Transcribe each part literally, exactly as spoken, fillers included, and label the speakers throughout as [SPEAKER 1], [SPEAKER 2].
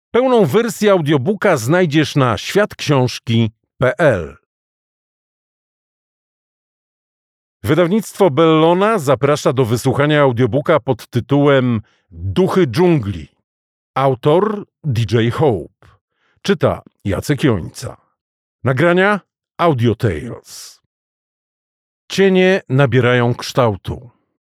[SPEAKER 1] Pełną wersję audiobooka znajdziesz na świat książki kropka pe el. Wydawnictwo Bellona zaprasza do wysłuchania audiobooka pod tytułem Duchy dżungli. Autor D J Hope. Czyta Jacek Jońca. Nagrania Audio Tales. Cienie nabierają kształtu.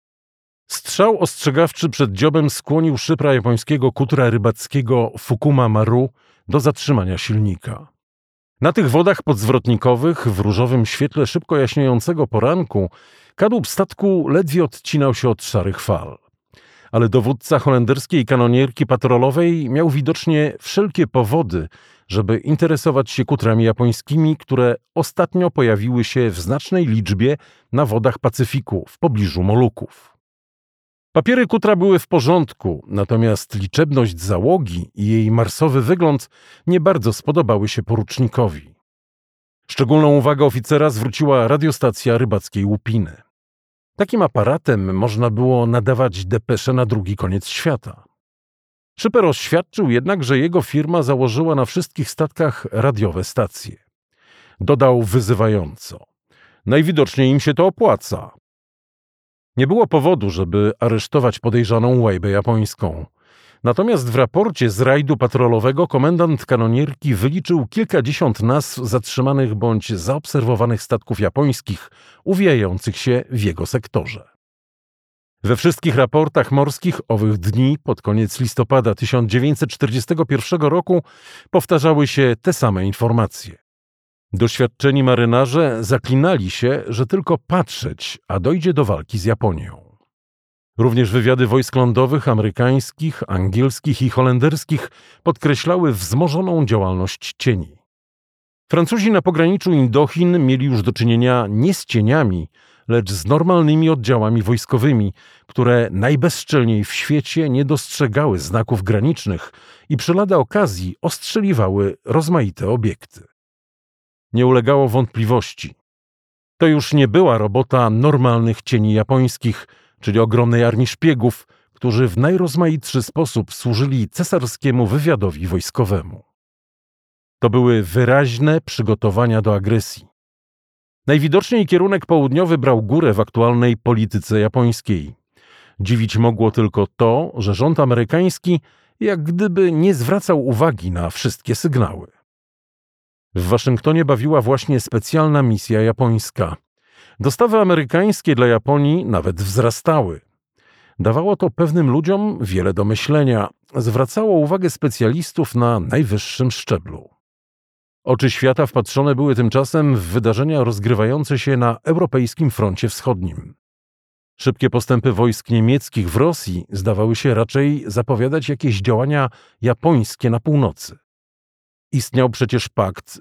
[SPEAKER 1] Strzał ostrzegawczy przed dziobem skłonił szypra japońskiego kutra rybackiego Fukuma Maru do zatrzymania silnika. Na tych wodach podzwrotnikowych, w różowym świetle szybko jaśniejącego poranku, kadłub statku ledwie odcinał się od szarych fal. Ale dowódca holenderskiej kanonierki patrolowej miał widocznie wszelkie powody, żeby interesować się kutrami japońskimi, które ostatnio pojawiły się w znacznej liczbie na wodach Pacyfiku w pobliżu Moluków. Papiery kutra były w porządku, natomiast liczebność załogi i jej marsowy wygląd nie bardzo spodobały się porucznikowi. Szczególną uwagę oficera zwróciła radiostacja rybackiej łupiny. Takim aparatem można było nadawać depesze na drugi koniec świata. Szyper oświadczył jednak, że jego firma założyła na wszystkich statkach radiowe stacje. Dodał wyzywająco: najwidoczniej im się to opłaca. Nie było powodu, żeby aresztować podejrzaną łajbę japońską. Natomiast w raporcie z rajdu patrolowego komendant kanonierki wyliczył kilkadziesiąt nazw zatrzymanych bądź zaobserwowanych statków japońskich uwijających się w jego sektorze. We wszystkich raportach morskich owych dni pod koniec listopada tysiąc dziewięćset czterdziestego pierwszego roku powtarzały się te same informacje. Doświadczeni marynarze zaklinali się, że tylko patrzeć, a dojdzie do walki z Japonią. Również wywiady wojsk lądowych amerykańskich, angielskich i holenderskich podkreślały wzmożoną działalność cieni. Francuzi na pograniczu Indochin mieli już do czynienia nie z cieniami, lecz z normalnymi oddziałami wojskowymi, które najbezczelniej w świecie nie dostrzegały znaków granicznych i przy lada okazji ostrzeliwały rozmaite obiekty. Nie ulegało wątpliwości. To już nie była robota normalnych cieni japońskich, czyli ogromnej armii szpiegów, którzy w najrozmaitszy sposób służyli cesarskiemu wywiadowi wojskowemu. To były wyraźne przygotowania do agresji. Najwidoczniej kierunek południowy brał górę w aktualnej polityce japońskiej. Dziwić mogło tylko to, że rząd amerykański jak gdyby nie zwracał uwagi na wszystkie sygnały. W Waszyngtonie bawiła właśnie specjalna misja japońska. Dostawy amerykańskie dla Japonii nawet wzrastały. Dawało to pewnym ludziom wiele do myślenia, zwracało uwagę specjalistów na najwyższym szczeblu. Oczy świata wpatrzone były tymczasem w wydarzenia rozgrywające się na europejskim froncie wschodnim. Szybkie postępy wojsk niemieckich w Rosji zdawały się raczej zapowiadać jakieś działania japońskie na północy. Istniał przecież pakt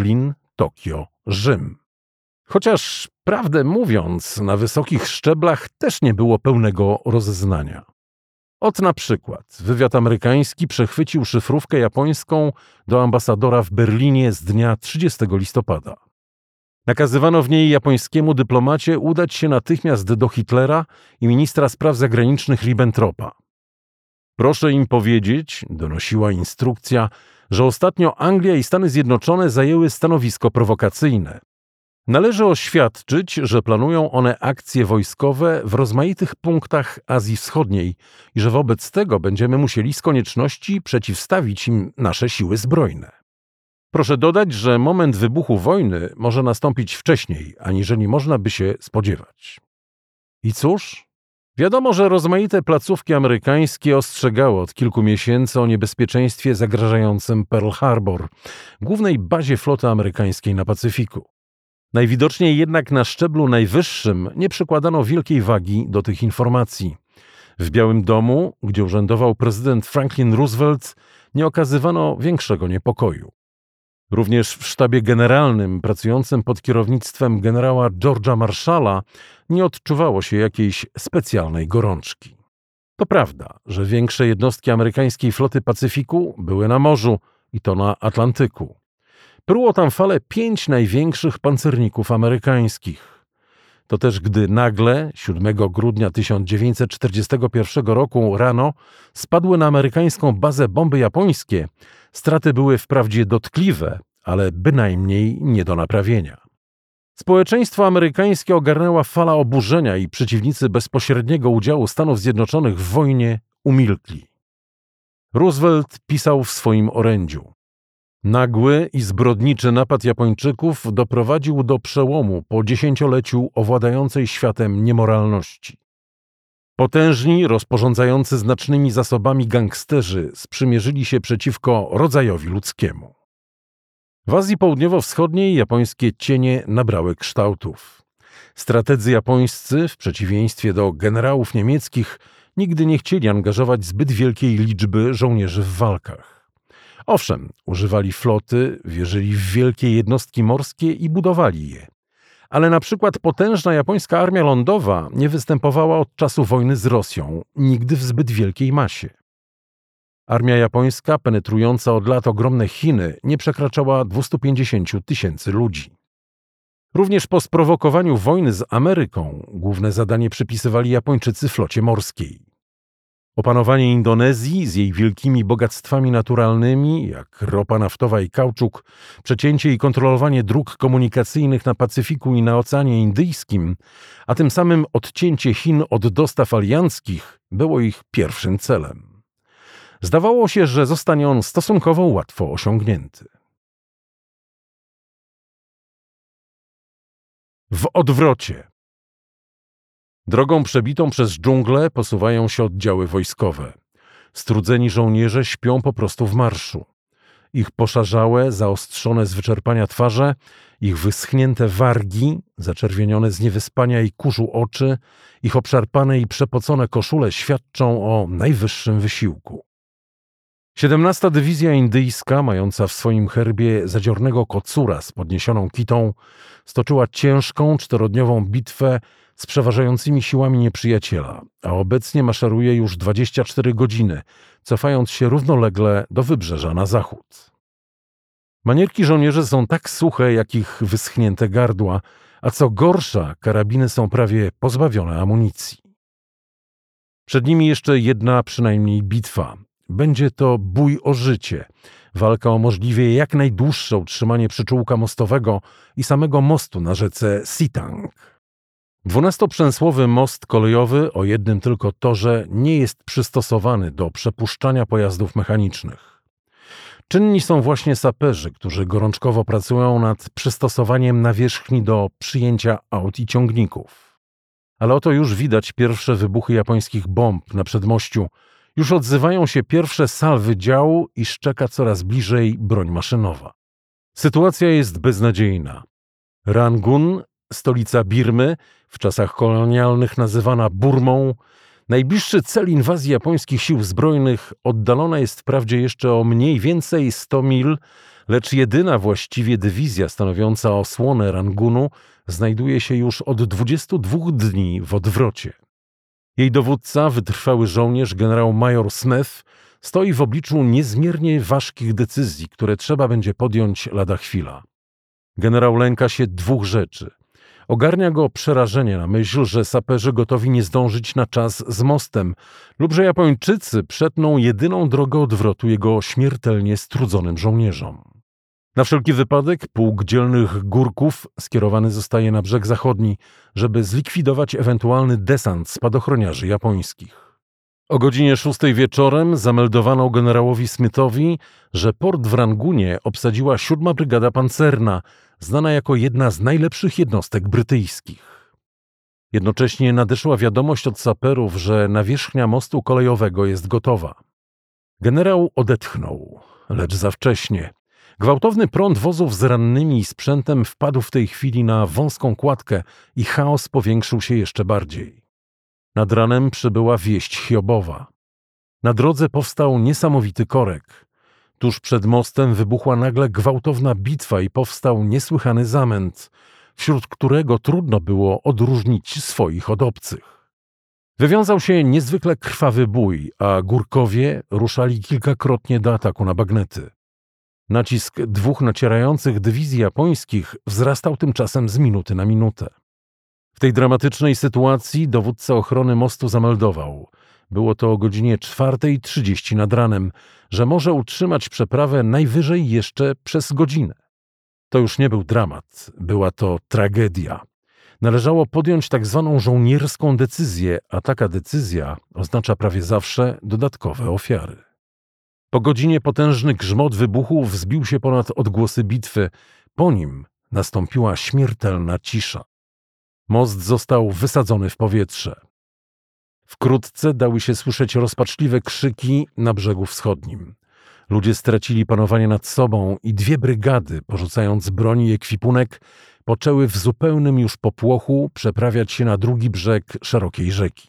[SPEAKER 1] Berlin-Tokio-Rzym. Chociaż, prawdę mówiąc, na wysokich szczeblach też nie było pełnego rozeznania. Ot na przykład wywiad amerykański przechwycił szyfrówkę japońską do ambasadora w Berlinie z dnia trzydziestego listopada. Nakazywano w niej japońskiemu dyplomacie udać się natychmiast do Hitlera i ministra spraw zagranicznych Ribbentropa. Proszę im powiedzieć, donosiła instrukcja, że ostatnio Anglia i Stany Zjednoczone zajęły stanowisko prowokacyjne. Należy oświadczyć, że planują one akcje wojskowe w rozmaitych punktach Azji Wschodniej i że wobec tego będziemy musieli z konieczności przeciwstawić im nasze siły zbrojne. Proszę dodać, że moment wybuchu wojny może nastąpić wcześniej, aniżeli można by się spodziewać. I cóż? Wiadomo, że rozmaite placówki amerykańskie ostrzegały od kilku miesięcy o niebezpieczeństwie zagrażającym Pearl Harbor, głównej bazie floty amerykańskiej na Pacyfiku. Najwidoczniej jednak na szczeblu najwyższym nie przykładano wielkiej wagi do tych informacji. W Białym Domu, gdzie urzędował prezydent Franklin Roosevelt, nie okazywano większego niepokoju. Również w sztabie generalnym, pracującym pod kierownictwem generała George'a Marshalla, nie odczuwało się jakiejś specjalnej gorączki. To prawda, że większe jednostki amerykańskiej floty Pacyfiku były na morzu i to na Atlantyku. Pruło tam fale pięć największych pancerników amerykańskich. To też gdy nagle, siódmego grudnia tysiąc dziewięćset czterdziestego pierwszego roku rano, spadły na amerykańską bazę bomby japońskie, straty były wprawdzie dotkliwe, ale bynajmniej nie do naprawienia. Społeczeństwo amerykańskie ogarnęła fala oburzenia i przeciwnicy bezpośredniego udziału Stanów Zjednoczonych w wojnie umilkli. Roosevelt pisał w swoim orędziu: nagły i zbrodniczy napad Japończyków doprowadził do przełomu po dziesięcioleciu owładającej światem niemoralności. Potężni, rozporządzający znacznymi zasobami gangsterzy sprzymierzyli się przeciwko rodzajowi ludzkiemu. W Azji Południowo-Wschodniej japońskie cienie nabrały kształtów. Strategzy japońscy, w przeciwieństwie do generałów niemieckich, nigdy nie chcieli angażować zbyt wielkiej liczby żołnierzy w walkach. Owszem, używali floty, wierzyli w wielkie jednostki morskie i budowali je. Ale na przykład potężna japońska armia lądowa nie występowała od czasu wojny z Rosją, nigdy w zbyt wielkiej masie. Armia japońska, penetrująca od lat ogromne Chiny, nie przekraczała dwieście pięćdziesiąt tysięcy ludzi. Również po sprowokowaniu wojny z Ameryką główne zadanie przypisywali Japończycy flocie morskiej. Opanowanie Indonezji z jej wielkimi bogactwami naturalnymi, jak ropa naftowa i kauczuk, przecięcie i kontrolowanie dróg komunikacyjnych na Pacyfiku i na Oceanie Indyjskim, a tym samym odcięcie Chin od dostaw alianckich, było ich pierwszym celem. Zdawało się, że zostanie on stosunkowo łatwo osiągnięty. W odwrocie. Drogą przebitą przez dżunglę posuwają się oddziały wojskowe. Strudzeni żołnierze śpią po prostu w marszu. Ich poszarzałe, zaostrzone z wyczerpania twarze, ich wyschnięte wargi, zaczerwienione z niewyspania i kurzu oczy, ich obszarpane i przepocone koszule świadczą o najwyższym wysiłku. siedemnasta Dywizja Indyjska, mająca w swoim herbie zadziornego kocura z podniesioną kitą, stoczyła ciężką, czterodniową bitwę z przeważającymi siłami nieprzyjaciela, a obecnie maszeruje już dwadzieścia cztery godziny, cofając się równolegle do wybrzeża na zachód. Manierki żołnierzy są tak suche, jak ich wyschnięte gardła, a co gorsza, karabiny są prawie pozbawione amunicji. Przed nimi jeszcze jedna przynajmniej bitwa. Będzie to bój o życie, walka o możliwie jak najdłuższe utrzymanie przyczółka mostowego i samego mostu na rzece Sitang. Dwunastoprzęsłowy most kolejowy o jednym tylko torze nie jest przystosowany do przepuszczania pojazdów mechanicznych. Czynni są właśnie saperzy, którzy gorączkowo pracują nad przystosowaniem nawierzchni do przyjęcia aut i ciągników. Ale oto już widać pierwsze wybuchy japońskich bomb na przedmościu. Już odzywają się pierwsze salwy działu i szczeka coraz bliżej broń maszynowa. Sytuacja jest beznadziejna. Rangun, stolica Birmy, w czasach kolonialnych nazywana Burmą, najbliższy cel inwazji japońskich sił zbrojnych, oddalona jest wprawdzie jeszcze o mniej więcej sto mil, lecz jedyna właściwie dywizja stanowiąca osłonę Rangunu znajduje się już od dwudziestu dwóch dni w odwrocie. Jej dowódca, wytrwały żołnierz generał major Smith, stoi w obliczu niezmiernie ważkich decyzji, które trzeba będzie podjąć lada chwila. Generał lęka się dwóch rzeczy. Ogarnia go przerażenie na myśl, że saperzy gotowi nie zdążyć na czas z mostem lub że Japończycy przetną jedyną drogę odwrotu jego śmiertelnie strudzonym żołnierzom. Na wszelki wypadek pułk dzielnych górków skierowany zostaje na brzeg zachodni, żeby zlikwidować ewentualny desant spadochroniarzy japońskich. O godzinie szóstej wieczorem zameldowano generałowi Smithowi, że port w Rangunie obsadziła siódma Brygada Pancerna, znana jako jedna z najlepszych jednostek brytyjskich. Jednocześnie nadeszła wiadomość od saperów, że nawierzchnia mostu kolejowego jest gotowa. Generał odetchnął, lecz za wcześnie. Gwałtowny prąd wozów z rannymi i sprzętem wpadł w tej chwili na wąską kładkę i chaos powiększył się jeszcze bardziej. Nad ranem przybyła wieść hiobowa. Na drodze powstał niesamowity korek. Tuż przed mostem wybuchła nagle gwałtowna bitwa i powstał niesłychany zamęt, wśród którego trudno było odróżnić swoich od obcych. Wywiązał się niezwykle krwawy bój, a górkowie ruszali kilkakrotnie do ataku na bagnety. Nacisk dwóch nacierających dywizji japońskich wzrastał tymczasem z minuty na minutę. W tej dramatycznej sytuacji dowódca ochrony mostu zameldował, było to o godzinie czwartej trzydzieści nad ranem, że może utrzymać przeprawę najwyżej jeszcze przez godzinę. To już nie był dramat, była to tragedia. Należało podjąć tak zwaną żołnierską decyzję, a taka decyzja oznacza prawie zawsze dodatkowe ofiary. Po godzinie potężny grzmot wybuchu wzbił się ponad odgłosy bitwy. Po nim nastąpiła śmiertelna cisza. Most został wysadzony w powietrze. Wkrótce dały się słyszeć rozpaczliwe krzyki na brzegu wschodnim. Ludzie stracili panowanie nad sobą i dwie brygady, porzucając broń i ekwipunek, poczęły w zupełnym już popłochu przeprawiać się na drugi brzeg szerokiej rzeki.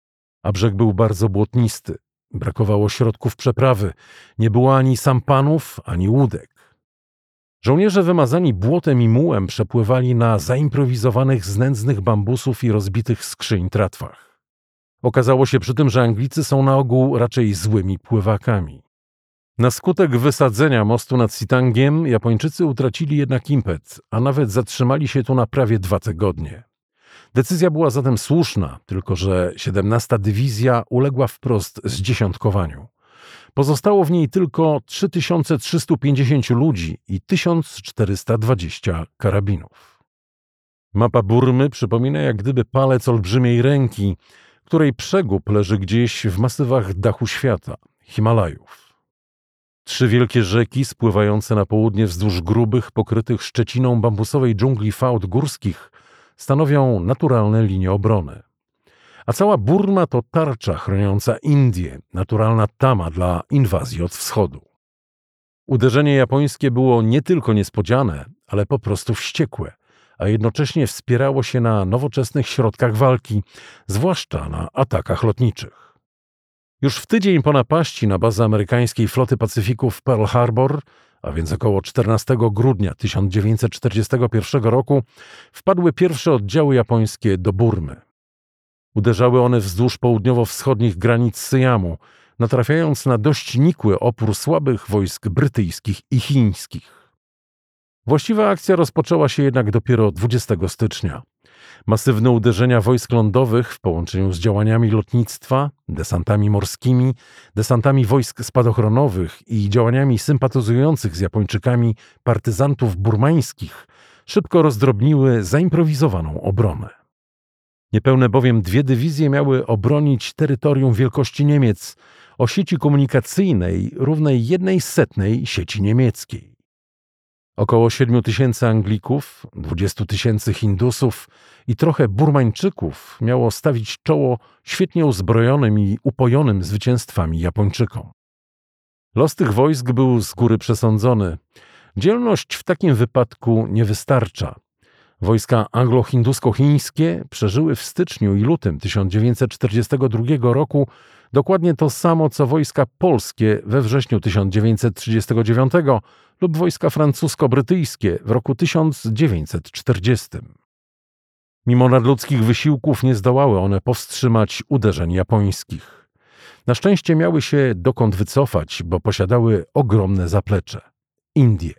[SPEAKER 1] A brzeg był bardzo błotnisty. Brakowało środków przeprawy. Nie było ani sampanów, ani łódek. Żołnierze wymazani błotem i mułem przepływali na zaimprowizowanych z nędznych bambusów i rozbitych skrzyń tratwach. Okazało się przy tym, że Anglicy są na ogół raczej złymi pływakami. Na skutek wysadzenia mostu nad Sitangiem Japończycy utracili jednak impet, a nawet zatrzymali się tu na prawie dwa tygodnie. Decyzja była zatem słuszna, tylko że siedemnasta Dywizja uległa wprost zdziesiątkowaniu. Pozostało w niej tylko trzy tysiące trzysta pięćdziesiąt ludzi i tysiąc czterysta dwadzieścia karabinów. Mapa Burmy przypomina jak gdyby palec olbrzymiej ręki, której przegub leży gdzieś w masywach dachu świata, Himalajów. Trzy wielkie rzeki spływające na południe wzdłuż grubych, pokrytych szczeciną bambusowej dżungli fałd górskich stanowią naturalne linie obrony. A cała Burma to tarcza chroniąca Indię, naturalna tama dla inwazji od wschodu. Uderzenie japońskie było nie tylko niespodziane, ale po prostu wściekłe, a jednocześnie wspierało się na nowoczesnych środkach walki, zwłaszcza na atakach lotniczych. Już w tydzień po napaści na bazę amerykańskiej floty Pacyfiku w Pearl Harbor, a więc około czternastego grudnia tysiąc dziewięćset czterdziestego pierwszego roku, wpadły pierwsze oddziały japońskie do Burmy. Uderzały one wzdłuż południowo-wschodnich granic Syjamu, natrafiając na dość nikły opór słabych wojsk brytyjskich i chińskich. Właściwa akcja rozpoczęła się jednak dopiero dwudziestego stycznia. Masywne uderzenia wojsk lądowych w połączeniu z działaniami lotnictwa, desantami morskimi, desantami wojsk spadochronowych i działaniami sympatyzujących z Japończykami partyzantów burmańskich szybko rozdrobniły zaimprowizowaną obronę. Niepełne bowiem dwie dywizje miały obronić terytorium wielkości Niemiec o sieci komunikacyjnej równej jednej setnej sieci niemieckiej. Około siedmiu tysięcy Anglików, dwudziestu tysięcy Hindusów i trochę Burmańczyków miało stawić czoło świetnie uzbrojonym i upojonym zwycięstwami Japończykom. Los tych wojsk był z góry przesądzony. Dzielność w takim wypadku nie wystarcza. Wojska anglo-hindusko-chińskie przeżyły w styczniu i lutym tysiąc dziewięćset czterdziestego drugiego roku dokładnie to samo, co wojska polskie we wrześniu tysiąc dziewięćset trzydziestego dziewiątego lub wojska francusko-brytyjskie w roku tysiąc dziewięćset czterdziestym. Mimo nadludzkich wysiłków nie zdołały one powstrzymać uderzeń japońskich. Na szczęście miały się dokąd wycofać, bo posiadały ogromne zaplecze – Indie.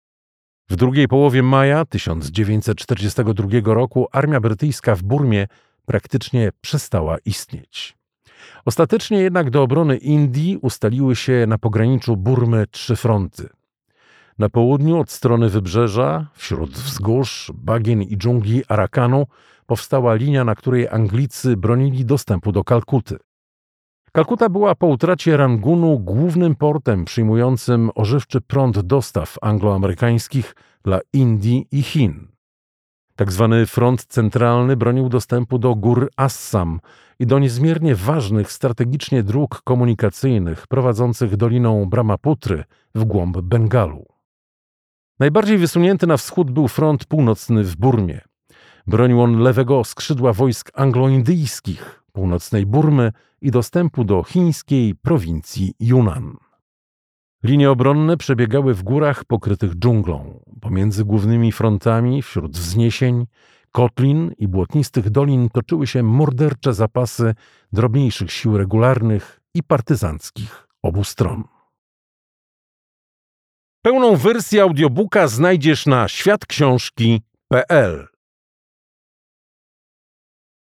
[SPEAKER 1] W drugiej połowie maja tysiąc dziewięćset czterdziestego drugiego roku armia brytyjska w Burmie praktycznie przestała istnieć. Ostatecznie jednak do obrony Indii ustaliły się na pograniczu Burmy trzy fronty. Na południu od strony wybrzeża, wśród wzgórz, bagien i dżungli Arakanu powstała linia, na której Anglicy bronili dostępu do Kalkuty. Kalkuta była po utracie Rangunu głównym portem przyjmującym ożywczy prąd dostaw angloamerykańskich dla Indii i Chin. Tak zwany front centralny bronił dostępu do gór Assam i do niezmiernie ważnych strategicznie dróg komunikacyjnych prowadzących doliną Brahmaputry w głąb Bengalu. Najbardziej wysunięty na wschód był front północny w Burmie. Bronił on lewego skrzydła wojsk anglo-indyjskich, północnej Burmy i dostępu do chińskiej prowincji Yunnan. Linie obronne przebiegały w górach pokrytych dżunglą. Pomiędzy głównymi frontami, wśród wzniesień, kotlin i błotnistych dolin toczyły się mordercze zapasy drobniejszych sił regularnych i partyzanckich obu stron. Pełną wersję audiobooka znajdziesz na świat książki kropka p l.